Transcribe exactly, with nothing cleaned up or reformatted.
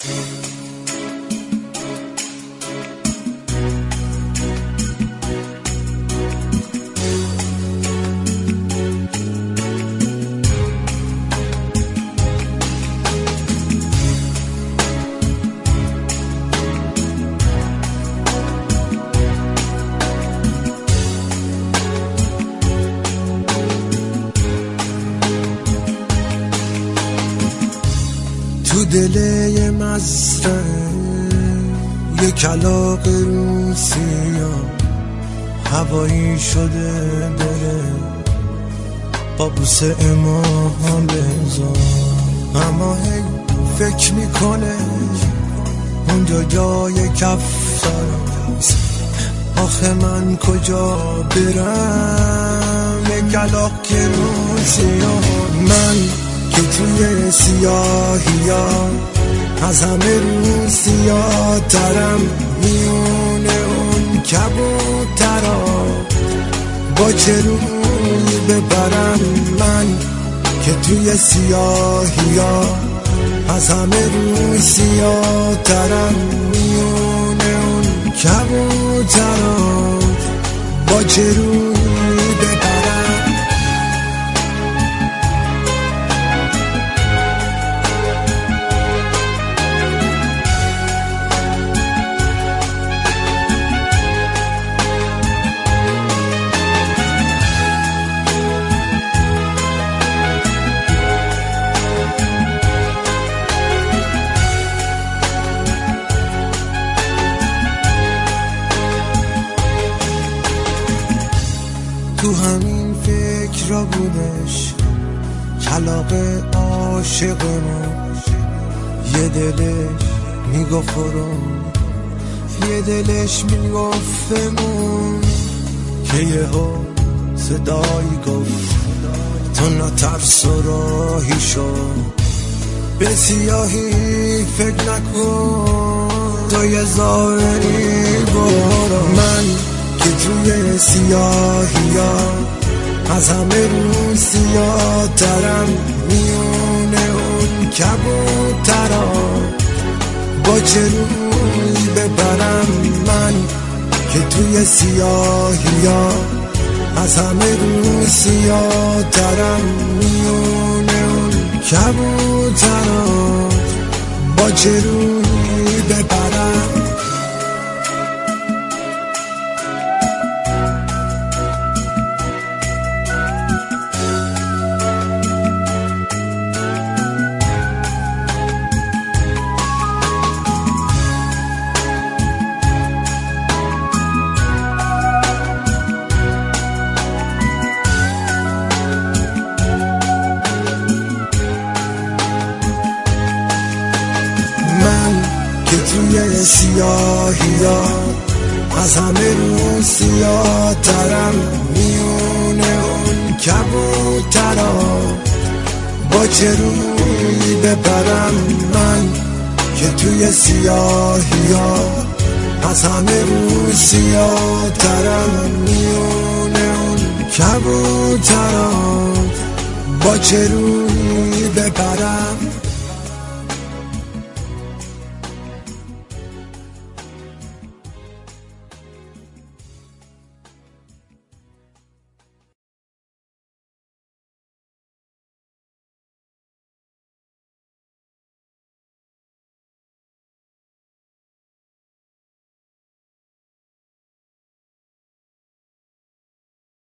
تو دل یه مزرعه یه کلاغ روسیا هوایی شده داره با بوسه ماها بزار، اما هی فکر میکنه اونجا جای کفتراست، آخه من کجا برم؟ یه کلاغ که روسیا، من که توی سیاهی ها از همه رو سیاه ترم، میونه اون کبوترا با چه روی ببرم؟ من که توی سیاهی ها از همه رو سیاه ترم، میونه اون کبوترا با چه روی ببرم؟ تو همین فکر را بودش کلاغ عاشقمون، یه دلش میگفت برو، یه دلش میگفتمون، که یه ها صدایی گفت تو نترس و راهی شو، به سیاهی فکر نکن، تو یه ظاهری برو. من که توی سیاهی ها از همه رو سیاه ترم، میونه اون کبوترا با چه روی ببرم؟ من که توی سیاهی ها از همه رو سیاه ترم، میونه اون کبوترا با چه روی ببرم؟ که توی سیاهی ها از همه رو سیاه ترم، میونه اون کبوترا با چه روی ببرم؟ من که توی سیاهی ها از همه رو سیاه ترم، میونه اون کبوترا با چه روی ببرم؟